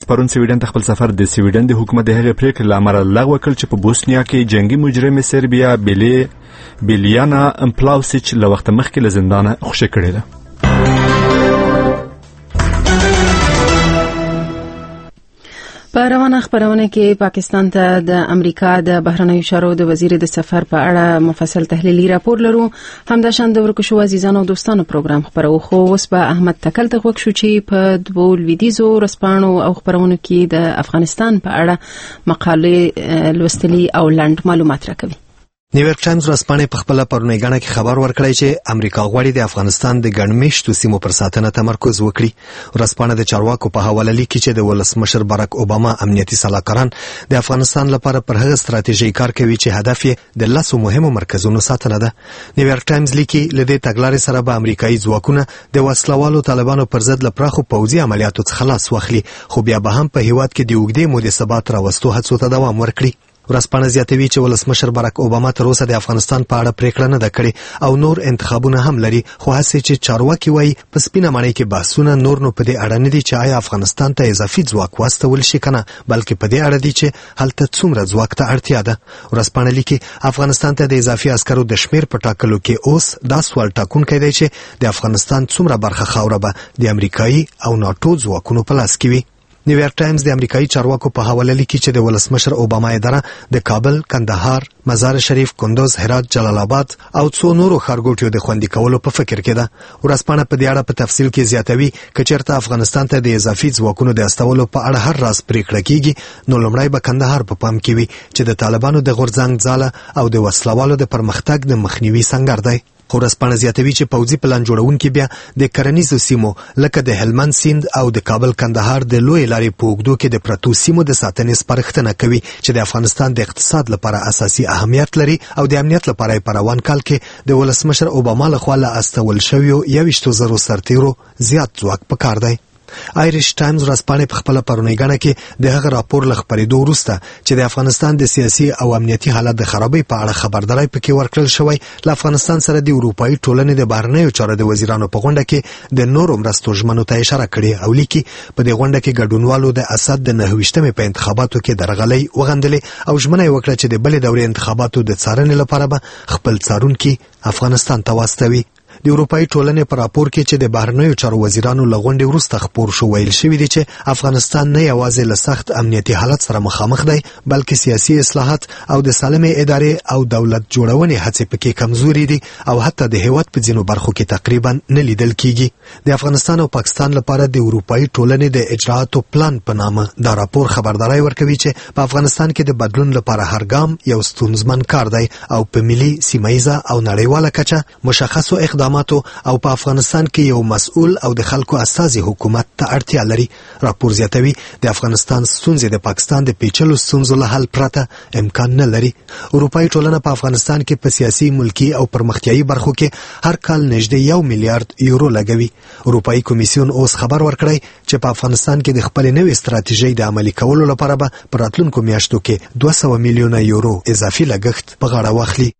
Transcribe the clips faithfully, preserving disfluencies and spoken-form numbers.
پرون سویډن ته خپل سفر د سویډن د حکومت د هغې پریکړې له امله لغوه کړ چې په بوسنیا کې جنگي مجرم سربیا بیلی بیلیانا امپلاوسیچ له وخت مخکې له زندانه خوشي کړې ده. په روانه خبرونه کې پاکستان ته د امریکا د بهرنیو چارو د وزیر د سفر په اړه مفصل تحلیلي راپور لرو. همداشان د ورکو شو عزیزانو او دوستانو پروګرام خبرو خو اوس به احمد تکل ته غوښ شو چې په دوو لویدیزو رسپانو او خبرونو کې د افغانستان په اړه مقالې لوستلي او لنډ معلومات راکوي. نیویارک ټایمز ورځپاڼې په خپل پرونی غاڼه کې خبر ورکړی چې امریکا غواړي د افغانستان د ګڼمېشتو سیمو پر ساتنه تمرکز وکړي. ورځپاڼه د چارواکو په حواله لیکي چې د ولسمشر باراک اوباما امنیتي سلاکاران د افغانستان لپاره پر هغه ستراتیژي کار کوي چې هدف یې د لاسو مهمو مرکزونو ساتنه ده. نیویارک ټایمز لیکي لدې تګلارې سره به امریکایي ځواکونه د وسلوالو طالبانو پر ضد له پراخو پوځي عملیاتو څخه خلاص واخلي، خو بیا به هم په هیواد کې د اوږدې مودې ثبات راوستو هڅو ته دوام ورکړي. ورځپاڼه زیاتوي چې ولسمشر باراک اوباما تر اوسه د افغانستان په اړه پریکړه نه ده کړې او نور انتخابونه هم لري، خو هڅې چې چارواکي وایي په سپینه ماڼۍ کې بحثونه نور نو په دې اړه نه دي چې آیا افغانستان ته اضافي ځواک واستول شي کنه، بلکې په دې اړه دي چې هلته څومره ځواک ته اړتیا ده. ورځپاڼه لیکي افغانستان ته د اضافي عسکرو د شمیر په ټاکلو کې اوس دا سوال ټاکونکی دی چې د افغانستان څومره برخه خاوره به د امریکایي او ناټو ځواکونو په لاس کې وي. نیویارک ټایمز د امریکایي چارواکو په حواله لیکي چې د ولسمشر اوباما اداره د کابل، کندهار، مزار شریف، کندوز، هرات، جلال آباد او څو نورو ښارګوټیو د خوندي کولو په فکر کې ده. ورځپاڼه په دې اړه په تفصیل کې زیاتوي که چېرته افغانستان ته د اضافي ځواکونو د استولو په اړه هر راز پریکړه کیږي نو لومړی به کندهار په پام کې وي چې د طالبانو د غورځنګ ځاله او د وسلوالو د پرمختګ د مخنیوي سنګر دی. خو ورځپاڼه زیاتوي چې پوځي پلان جوړونکي بیا د کرنیزو سیمو لکه د هلمند سیند او د کابل کندهار د لوی لارې په اوږدو کې د پرتو سیمو د ساتنې سپارښتنه کوي چې د افغانستان د اقتصاد لپاره اساسي اهمیت لري او د امنیت لپاره په روان کال کې د ولسمشر اوباما لخوا له استول شویو یویشتو زرو سرتیرو زیات ځواک پکار دی. آیریش ټایمز ورځپاڼې په خپل پرونی غاڼه کې د هغه راپور له خبرېدو وروسته چې د افغانستان د سیاسي او امنیتي حالت د خرابۍ په اړه خبرداری پکې ورکړل شوی، له افغانستان سره د اروپایي ټولنې د بهرنیو چارو د وزیرانو په غونډه کې د نورو مرستو ژمنو ته اشاره کړې او لیکي په دې غونډه کې ګډونوالو د اسد د نهه ویشتمې په انتخاباتو کې درغلۍ وغندلې او ژمنه یې وکړه چې د بلې دورې انتخاباتو د څارنې لپاره به خپل څارونکي افغانستان ته واستوي. د اروپایي ټولنې په راپور کې چې د بهرنیو چارو وزیرانو له غونډې وروسته خپور شو ویل شوي دي چې افغانستان نه یوازې له سخت امنیتي حالت سره مخامخ دی بلکې سیاسي اصلاحات او د سالمې ادارې او دولت جوړونې هڅې پکې کمزوري دي او حتی د هیواد په ځینو برخو کې تقریبا نه لیدل کیږي. د افغانستان او پاکستان لپاره د اروپایي ټولنې د اجرااتو پلان په نامه دا راپور خبرداری ورکوي چې په افغانستان کې د بدلون لپاره هر ګام یو ستونزمن کار دی او په ملي، سیمایي او نړیواله کچه مشخصو اقداماتو او په افغانستان کې یو مسؤل او د خلکو اساسي حکومت ته اړتیا لري. راپور زیاتوي د افغانستان ستونزې د پاکستان د پیچلو ستونزو له حل پرته امکان نه لري. اروپایي ټولنه په افغانستان کې په سیاسي، ملکی او پرمختیایي برخو کې هر کال نږدې یو میلیارډ یورو لګوي. اروپایي کمیسیون اوس خبر ورکړی چې په افغانستان کې د خپل نوې ستراتیژۍ د عملي کولو لپاره به په راتلونکو میاشتو کې دوه سوه میلیونه یورو اضافي لګښت په غاړه واخلي.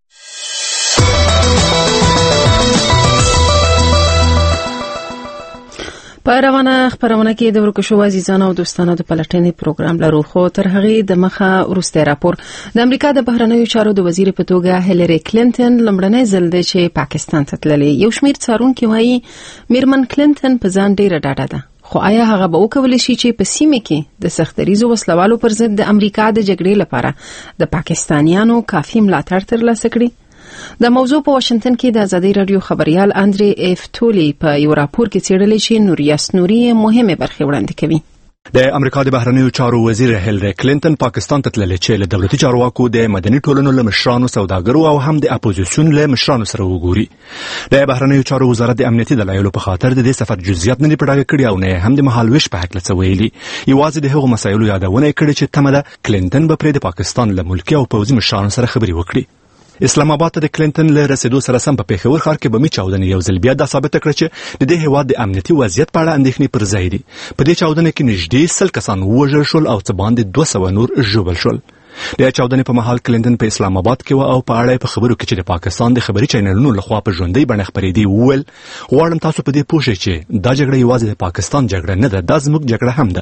په روانه خبرونه کې د ورکو شو عزیزانو او دوستانو د پلټنې پروګرام لرو، خو تر هغې د مخه وروسته راپور د امریکا د بهرنیو چارو د وزیر په توګه هیلری کلینټن لومړنی ځل دی چې پاکستان ته تللی. یو شمیر څارونکي وایي میرمن کلینټن په ځان ډیره ډاډه ده، خو آیا هغه به وکولی شي چې په سیمه کې د سختریزو وسلوالو پر ضد د امریکا د جګړې لپاره د پاکستانیانو کافي ملاتړ ترلاسه کړي؟ د موضوع په واشنگټن کې د ازادي رادیو خبريال اندري اف ټولي په یو راپور کې څېړلې چې نوریاس نوري مهمه برخه وړاندې کوي. د امریکا د بهرنیو چارو وزیر هیلری کلینټن پاکستان ته تللی چې له دولتي چارواکو د مدني ټولنو له مشرانو، سوداګرو او هم د اپوزیسیون له مشرانو سره وګوري. د بهرنیو چارو وزارت د امنیتي دلایلو په خاطر د دې سفر جزئیات نه دی پټاګه کړی او نه هم د مهالويش په حق لڅ ویلي. یوازې د هغو مسایلو یادونه کړې چې تمه ده کلینټن به پرې د پاکستان له ملکی او پوځي مشرانو سره خبري وکړي. اسلام آباد ته د کلینټن له رسیدو سره سم په پیښور ښار کې بمي چاودنې یو ځل بیا دا ثابت کړ چې د دې هیواد د امنیتي وضعیت په اړه اندېښنې پر ځای دي. په دې چاودنې کې نږدې سل کسان ووژل شول او څه باندې دوه سوه نور ژوبل شول. د چاودنې په مهال کلینټن په اسلام آباد کې و او په اړه په خبرو کې چې د پاکستان د خبري چینلونو لخوا په ژوندۍ بڼه خبرېدي وویل غواړم تاسو په دې پوه شئ چې دا جګړه یوازې د پاکستان جګړه نه ده، دا زموږ جګړه هم ده.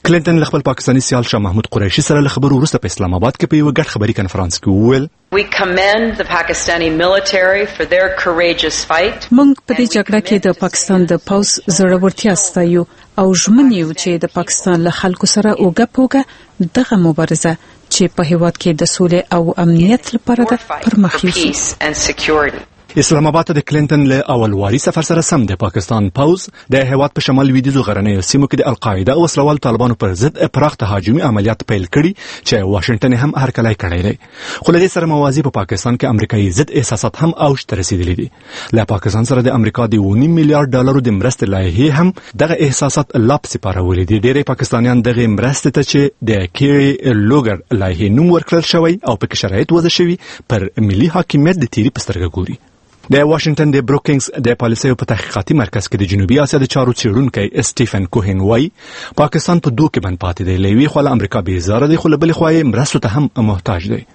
کلینټن له خپل پاکستاني سیال شاه محمود قریشي سره له خبرو وروسته په اسلام آباد کې په یو ګډ خبري کنفرانس کې وویل We commend the Pakistani military for their courageous fight. موږ په دې جګړه کې د پاکستان د پوځ زړورتیا ستایو او ژمن یو چې د پاکستان له خلکو سره اوګه پوګه دغه مبارزه چې په هیواد کې د سولې او امنیت لپاره ده پرمخ یوسي. اسلام آباد ته د کلینټن له اولواري سفر سره سم د پاکستان پوز د هیواد په شمال لویدیځو غرنیو سیمو کې د القاعده او وسلوال طالبانو پر ضد پراخ تهاجمي عملیات پیل کړي چې واشنگټن هم هرکلی کړی دی. خو له دې سره موازی په پاکستان کې امریکایي ضد احساسات هم اوج ته رسیدلي دي. له پاکستان سره د امریکا د یو نیم میلیارډ ډالرو د مرستې لایحې هم دغه احساسات لاپ سپارولې دي. ډېری پاکستانیان دغه مرستې ته چې د کیری لوګر لایحې نوم ورکړل شوی او په کې شرایط وضع شوي پر ملي حاکمیت د تیری په سترګه ګوري. د واشنگټن د بروکینګز د پالیسیو په تحقیقاتي مرکز کې د جنوبي اسیا د چارو څېړونکی سټیفن کوهن وایي پاکستان په دوه کې بند پاتې دی. لوی خو امریکا بې زاره دی خو له بلې خوا یې مرستو ته هم محتاج دی.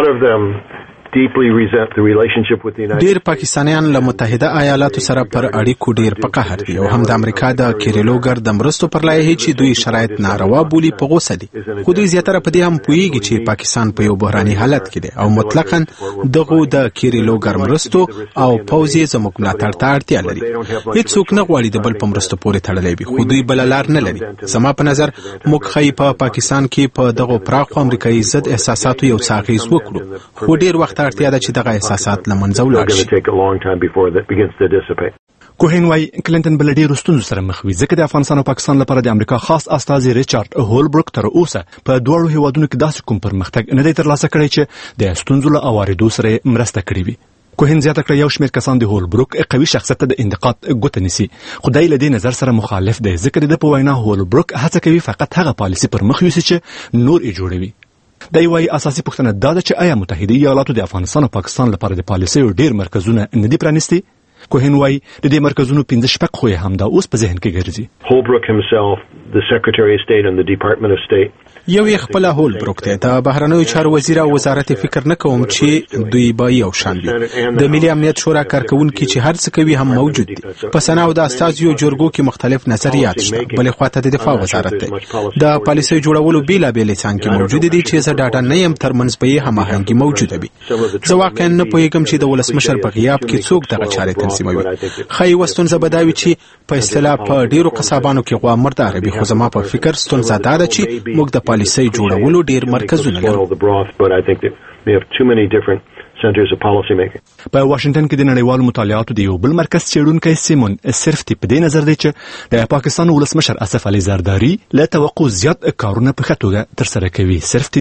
ډیر پاکستانیان له متحده ایالاتو سره پر اړیکو ډیر په قهر دي او هم د امریکا د کیریلوګر د مرستو پر لایحې چې دوی شرایط ناروا بولي په غوسه دي. خو دوی زیاتره په دې هم پوهیږي چې پاکستان په یو بحراني حالت کې دی او مطلقاً دغه د کیریلوګر مرستو او پوځي زموږ ملاتړ ته اړتیا لري. هیڅوک نه غواړي د بل په مرستو پورې تړلی وي خو دوی بل لار نه لري. زما په نظر موږ خی په پاکستان کې په دغه پراخو امریکایي ضد احساساتو یو څه اغېز وکړو خو ډیر وخت اړتیا ده چې دغه احساسات له منځه ولاړ شي. کوهن وايي کلینټن بل ډیرو ستونزو سره مخ وي ځکه د افغانستان او پاکستان لپاره د امریکا خاص استازي ریچارډ هولبروک تر اوسه په دوړو هیوادونو کې داسې کوم پرمختګ نه دی ترلاسه کړی چې د ستونزو له اواریدو سره مرسته کړې وي. کوهن زیاته کړه یو شمېر کسان د هولبروک قوي شخصیت ته د انتقاد ګوته نیسي خو دای له دې نظر سره مخالف دی ځکه د په وینا هولبروک هڅه کوي فقط هغه پالیسي پر مخ یوسي چې نور یې جوړوي. دا یو اساسي پوښتنه ده چې آیا متحده ایالاتو د افغانستان او پاکستان لپاره د پالیسیو ډیر مرکزونه نه دي پرانیستي؟ کوهن وايي د دې مرکزونو پنځه شپږ خو هم دا اوس په ذهن کې ګرځي. Holbrooke himself, the Secretary of State and the Department of State یو یې خپل هولبروک ته د بهرنیو چارو وزیر او وزارت فکر نه کوم چې دوی به یو شان وي. د ملي امنیت شورا کارکونکو چې هر څه کوي هم موجود دي. په سنا او د استازیو جرګو کې مختلف نظریات شته. بلې خواته د دفاع وزارت دی. د پالیسي جوړولو بیلابېلې څانګې موجود دي چې زه ډاټا نه يم ترمنځ به هماهنګي موجوده وي. زه واقعا نه پوهیږم چې د ولسمشر په غیاب کې څوک دغه چارې تنظیموي. خی وستون زبداوي چې په اصطلاح په ډیرو قصابانو کې غوا مردار وي خو زما په فکر ستونزه ده چې موږ د پالیسي جوړولو ډیر مرکزونه لرو. په واشنگټن کې د نړیوالو مطالعاتو د یو بل مرکز څېړونکی سیمون سرفتی په دې نظر دی چې د پاکستان ولسمشر اسف علي زرداری له توقع زیات کارونه په ښه توګه ترسره کوي. سرفتی